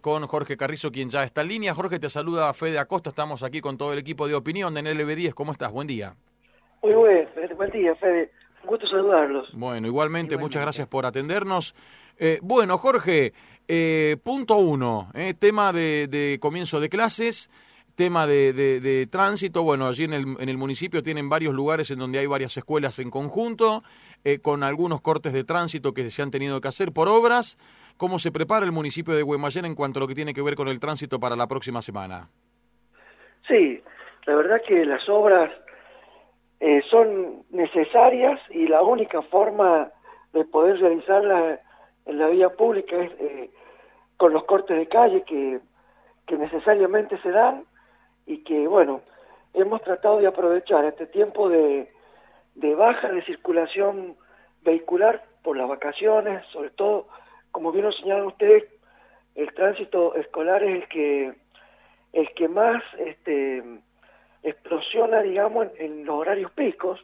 con Jorge Carrizo, quien ya está en línea. Jorge, te saluda Fede Acosta, estamos aquí con todo el equipo de opinión de NLB10. ¿Cómo estás? Buen día. Muy buen día, Fede. Un gusto saludarlos. Bueno, igualmente. Muchas gracias por atendernos. Bueno, Jorge, punto 1, tema de comienzo de clases, tema de tránsito. Bueno, allí en el municipio tienen varios lugares en donde hay varias escuelas en conjunto, con algunos cortes de tránsito que se han tenido que hacer por obras. ¿Cómo se prepara el municipio de Guaymallén en cuanto a lo que tiene que ver con el tránsito para la próxima semana? Sí, la verdad que las obras son necesarias y la única forma de poder realizarlas en la vía pública es con los cortes de calle que necesariamente se dan y que, bueno, hemos tratado de aprovechar este tiempo de baja de circulación vehicular por las vacaciones, sobre todo, como bien lo señalan ustedes, el tránsito escolar es el que más explosiona, digamos, en los horarios picos,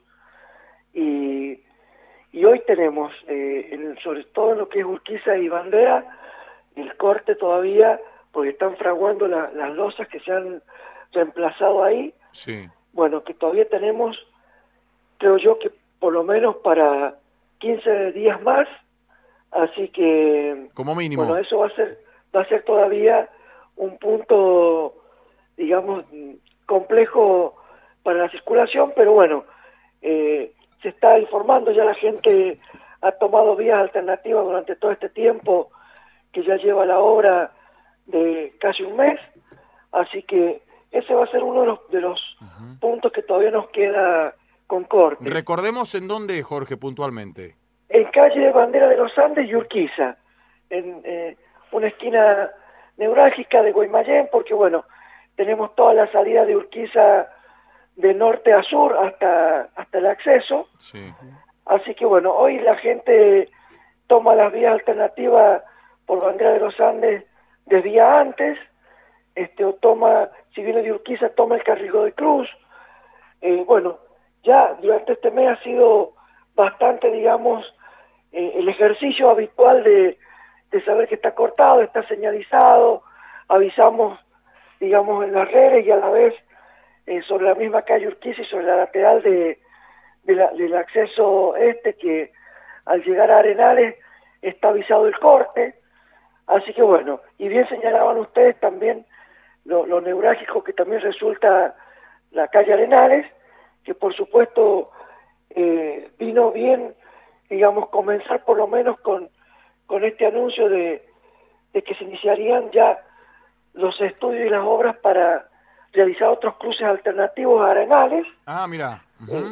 y hoy tenemos, sobre todo en lo que es Urquiza y Bandera, el corte todavía, porque están fraguando las losas que se han reemplazado ahí. Sí. Bueno, que todavía tenemos, creo yo, que por lo menos para 15 días más, así que como mínimo. Bueno, eso va a ser todavía un punto, digamos, complejo para la circulación, pero bueno, se está informando, ya la gente ha tomado vías alternativas durante todo este tiempo que ya lleva la obra de casi un mes, así que ese va a ser uno de los puntos que todavía nos queda con corte. Recordemos en dónde, Jorge, puntualmente. En calle Bandera de los Andes y Urquiza, en una esquina neurálgica de Guaymallén, porque bueno, tenemos toda la salida de Urquiza de norte a sur hasta el acceso. Sí. Así que bueno, hoy la gente toma las vías alternativas por Bandera de los Andes de día antes, o toma, si viene de Urquiza, toma el carril de Cruz. Bueno, ya durante este mes ha sido bastante, digamos, el ejercicio habitual de saber que está cortado, está señalizado, avisamos, digamos, en las redes y a la vez sobre la misma calle Urquiza y sobre la lateral del acceso que al llegar a Arenales está avisado el corte. Así que bueno, y bien señalaban ustedes también lo neurálgico que también resulta la calle Arenales, que por supuesto vino bien, digamos, comenzar por lo menos con este anuncio de que se iniciarían ya los estudios y las obras para realizar otros cruces alternativos a Arenales. Ah, mira.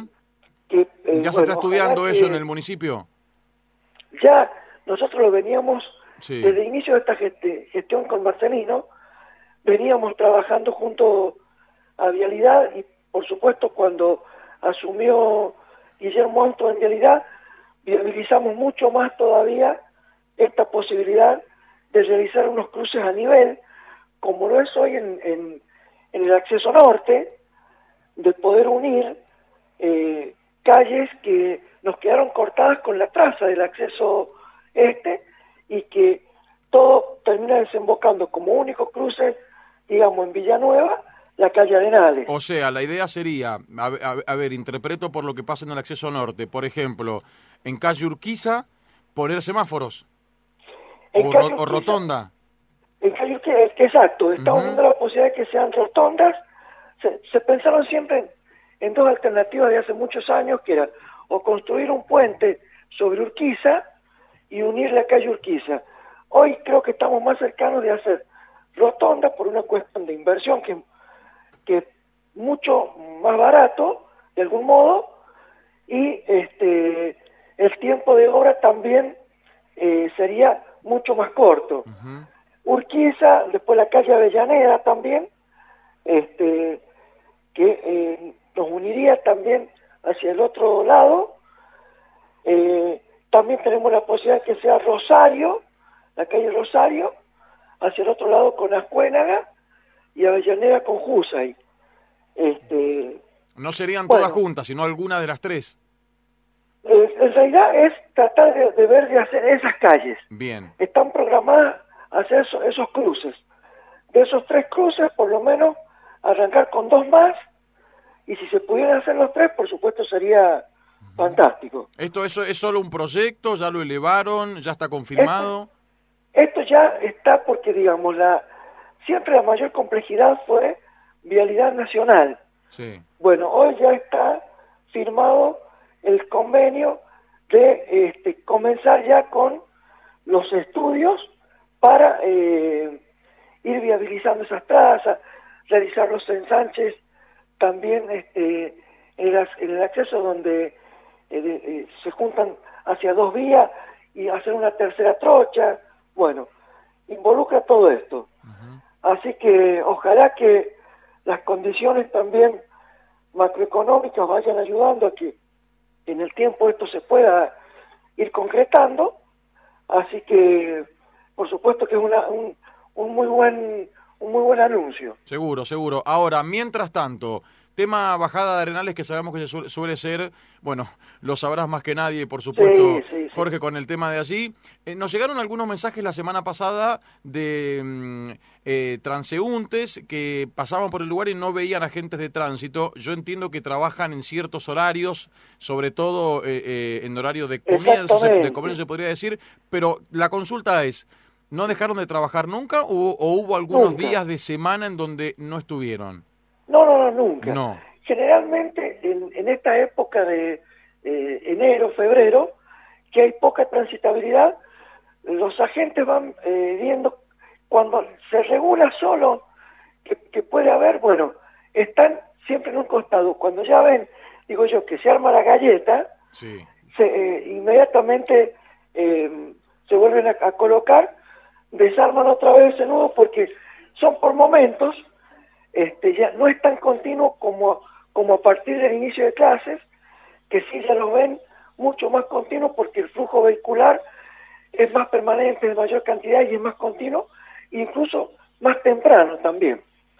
¿Ya se está estudiando eso en el municipio? Ya, nosotros lo veníamos, sí, desde el inicio de esta gestión con Marcelino, veníamos trabajando junto a Vialidad y, por supuesto, cuando asumió Guillermo Anto en Vialidad, viabilizamos mucho más todavía esta posibilidad de realizar unos cruces a nivel, como lo es hoy en el acceso norte, de poder unir calles que nos quedaron cortadas con la traza del acceso y que todo termina desembocando como único cruce, digamos, en Villanueva, la calle Arenales. O sea, la idea sería, a ver, interpreto por lo que pasa en el acceso norte, por ejemplo, en calle Urquiza, poner semáforos, o rotonda. En calle Urquiza, exacto, estamos viendo la posibilidad de que sean rotondas. Se pensaron siempre en dos alternativas de hace muchos años, que era o construir un puente sobre Urquiza y unir la calle Urquiza. Hoy creo que estamos más cercanos de hacer rotondas por una cuestión de inversión que es mucho más barato, de algún modo, y el tiempo de obra también sería mucho más corto. Urquiza, después la calle Avellaneda también, que nos uniría también hacia el otro lado. También tenemos la posibilidad de que sea Rosario, la calle Rosario, hacia el otro lado con Ascuénaga y Avellaneda con Jusay. No serían todas juntas, sino alguna de las tres. En realidad es tratar de ver de hacer esas calles. Bien. Están programadas hacer esos cruces. De esos 3 cruces, por lo menos, arrancar con 2 más, y si se pudieran hacer los 3, por supuesto sería fantástico. ¿Esto es solo un proyecto? ¿Ya lo elevaron? ¿Ya está confirmado? Esto ya está porque, digamos, siempre la mayor complejidad fue vialidad nacional. Sí. Bueno, hoy ya está firmado el convenio de comenzar ya con los estudios para ir viabilizando esas trazas, realizar los ensanches también en el acceso donde se juntan hacia 2 vías y hacer una tercera trocha. Bueno, involucra todo esto. Así que ojalá que las condiciones también macroeconómicas vayan ayudando a que en el tiempo esto se pueda ir concretando. Así que, por supuesto que es un muy buen anuncio. Seguro, seguro. Ahora, mientras tanto, tema bajada de Arenales, que sabemos que suele ser, bueno, lo sabrás más que nadie, por supuesto, Sí. Jorge, con el tema de allí. Nos llegaron algunos mensajes la semana pasada de transeúntes que pasaban por el lugar y no veían agentes de tránsito. Yo entiendo que trabajan en ciertos horarios, sobre todo en horario de comercio, se podría decir, pero la consulta es, ¿no dejaron de trabajar nunca o hubo algunos días de semana en donde no estuvieron? No, nunca. No. Generalmente en esta época de enero, febrero, que hay poca transitabilidad, los agentes van viendo cuando se regula solo que puede haber, bueno, están siempre en un costado. Cuando ya ven, digo yo, que se arma la galleta, Sí. Inmediatamente se vuelven a colocar, desarman otra vez ese nudo porque son por momentos. Ya no es tan continuo como a partir del inicio de clases, que sí ya lo ven mucho más continuo porque el flujo vehicular es más permanente, de mayor cantidad y es más continuo, incluso más temprano también.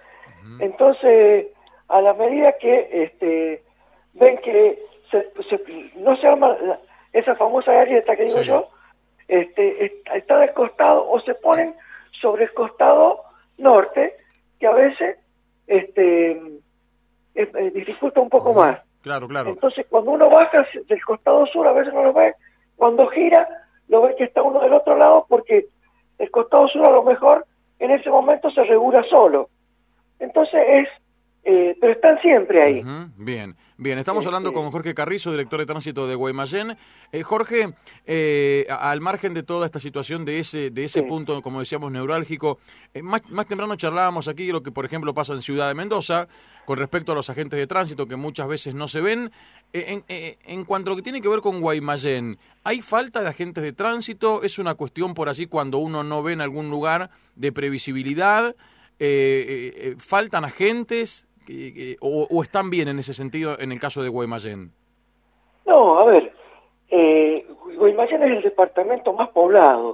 Entonces, a la medida que ven que no se arma esa famosa galleta que digo yo, está del costado o se ponen sobre el costado norte, que a veces dificulta un poco más. Claro. Entonces, cuando uno baja del costado sur, a veces no lo ve. Cuando gira, lo ve que está uno del otro lado, porque el costado sur a lo mejor en ese momento se regula solo. Entonces pero están siempre ahí. Bien. Estamos hablando con Jorge Carrizo, director de tránsito de Guaymallén. Jorge, al margen de toda esta situación, de ese punto, como decíamos, neurálgico, más temprano charlábamos aquí de lo que, por ejemplo, pasa en Ciudad de Mendoza, con respecto a los agentes de tránsito que muchas veces no se ven. En cuanto a lo que tiene que ver con Guaymallén, ¿hay falta de agentes de tránsito? ¿Es una cuestión por allí cuando uno no ve en algún lugar de previsibilidad? ¿Faltan agentes? ¿O están bien en ese sentido en el caso de Guaymallén? No, a ver, Guaymallén es el departamento más poblado,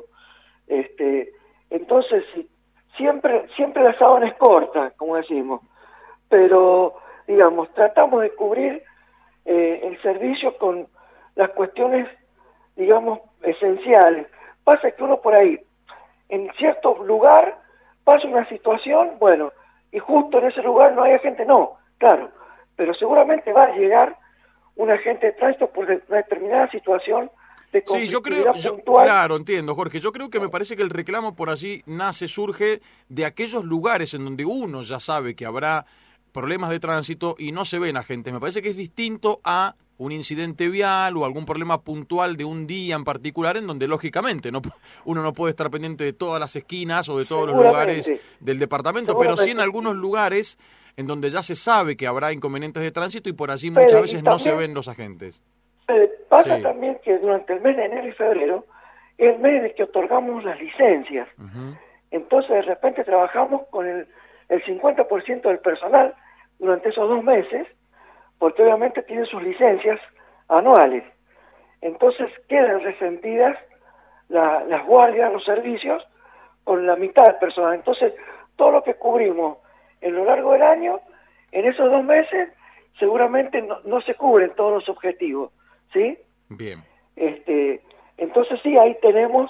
entonces siempre la sábana es corta, como decimos, pero digamos, tratamos de cubrir el servicio con las cuestiones, digamos, esenciales. Pasa que uno por ahí, en cierto lugar, pasa una situación, bueno, y justo en ese lugar no hay agente, no, claro, pero seguramente va a llegar un agente de tránsito por una determinada situación de conflictividad puntual. Claro, entiendo, Jorge. Yo creo que me parece que el reclamo por allí surge de aquellos lugares en donde uno ya sabe que habrá problemas de tránsito y no se ven agentes. Me parece que es distinto a un incidente vial o algún problema puntual de un día en particular en donde lógicamente uno no puede estar pendiente de todas las esquinas o de todos los lugares del departamento, pero sí en algunos lugares en donde ya se sabe que habrá inconvenientes de tránsito y por allí muchas veces no se ven los agentes. Pasa también que durante el mes de enero y febrero es el mes en el que otorgamos las licencias. Entonces de repente trabajamos con el 50% del personal durante esos 2 meses, porque obviamente tienen sus licencias anuales. Entonces quedan resentidas las guardias, los servicios, con la mitad del personal. Entonces, todo lo que cubrimos en lo largo del año, en esos 2 meses, seguramente no se cubren todos los objetivos, ¿sí? Bien. Entonces sí, ahí tenemos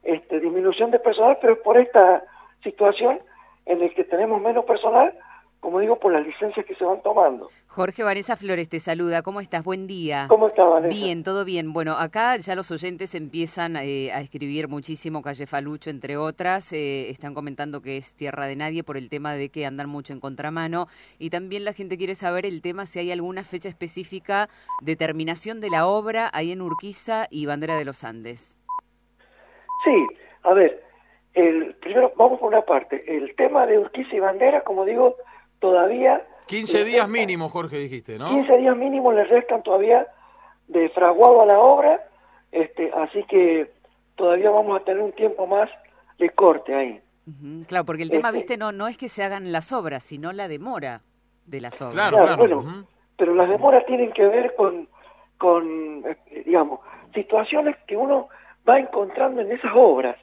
disminución de personal, pero es por esta situación en la que tenemos menos personal, como digo, por las licencias que se van tomando. Jorge, Vanessa Flores te saluda. ¿Cómo estás? Buen día. ¿Cómo estás, Vanessa? Bien, todo bien. Bueno, acá ya los oyentes empiezan a escribir muchísimo, Calle Falucho, entre otras. Están comentando que es tierra de nadie por el tema de que andan mucho en contramano. Y también la gente quiere saber el tema si hay alguna fecha específica de terminación de la obra ahí en Urquiza y Bandera de los Andes. Sí, a ver, primero vamos por una parte. El tema de Urquiza y Bandera, como digo, todavía... 15 días mínimo, Jorge, dijiste, ¿no? 15 días mínimo le restan todavía de fraguado a la obra, así que todavía vamos a tener un tiempo más de corte ahí. Claro, porque el tema, viste, no es que se hagan las obras, sino la demora de las obras. Claro. Bueno, pero las demoras tienen que ver con digamos, situaciones que uno va encontrando en esas obras.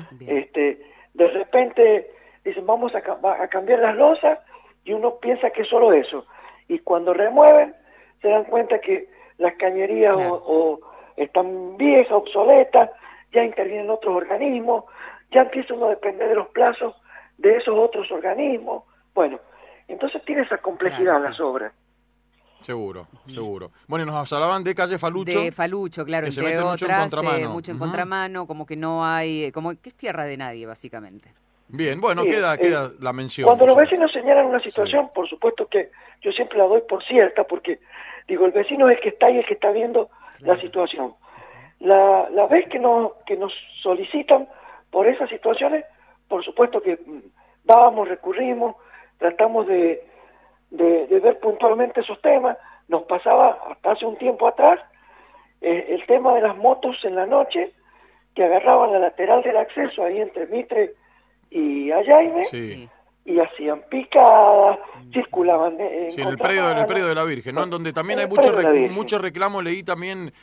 De repente dicen, vamos a cambiar las losas, y uno piensa que es solo eso. Y cuando remueven, se dan cuenta que las cañerías o están viejas, obsoletas, ya intervienen otros organismos, ya empieza uno a depender de los plazos de esos otros organismos. Bueno, entonces tiene esa complejidad las obras. Seguro. Bueno, nos hablaban de Calle Falucho. De Falucho, claro, que entre se otras, mucho en contramano. Mucho en contramano, como que no hay, como que es tierra de nadie, básicamente. Bien, bueno, Sí, queda la mención. Cuando los vecinos señalan una situación, por supuesto que yo siempre la doy por cierta, porque digo, el vecino es el que está ahí, el que está viendo la situación. La vez que nos solicitan por esas situaciones, por supuesto que recurrimos, tratamos de ver puntualmente esos temas. Nos pasaba hasta hace un tiempo atrás el tema de las motos en la noche, que agarraban la lateral del acceso ahí entre Mitre y Ayaime, y hacían picadas, circulaban en el predio de la Virgen, ¿no? En donde también hay mucho reclamo. Leí también,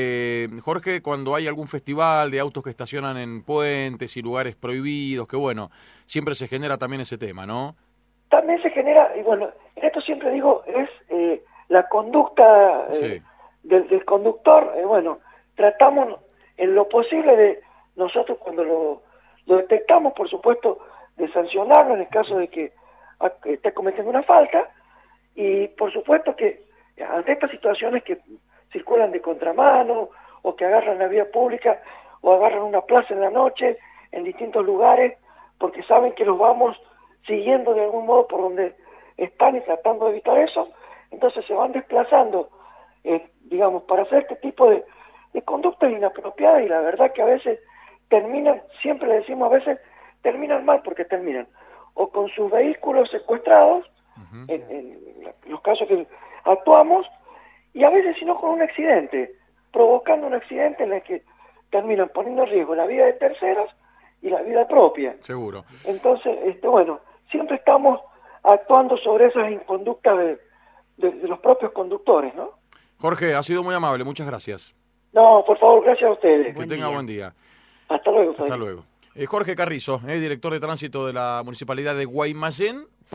Jorge, cuando hay algún festival de autos que estacionan en puentes y lugares prohibidos, que bueno, siempre se genera también ese tema, ¿no? También se genera, y bueno, en esto siempre digo, es la conducta del conductor. Bueno, tratamos en lo posible de nosotros, cuando lo detectamos, por supuesto, de sancionarlo en el caso de que esté cometiendo una falta, y por supuesto que ante estas situaciones que circulan de contramano o que agarran la vía pública o agarran una plaza en la noche en distintos lugares porque saben que los vamos siguiendo de algún modo por donde están y tratando de evitar eso, entonces se van desplazando, digamos, para hacer este tipo de conductas inapropiadas, y la verdad que a veces terminan, siempre le decimos, a veces terminan mal, porque terminan o con sus vehículos secuestrados, en los casos que actuamos, y a veces sino con un accidente, provocando un accidente en el que terminan poniendo en riesgo la vida de terceros y la vida propia. Seguro. Entonces, bueno, siempre estamos actuando sobre esas inconductas de los propios conductores, ¿no? Jorge, ha sido muy amable, muchas gracias. No, por favor, gracias a ustedes. Que tenga buen día. Hasta luego. Hasta luego. Jorge Carrizo, director de tránsito de la Municipalidad de Guaymallén.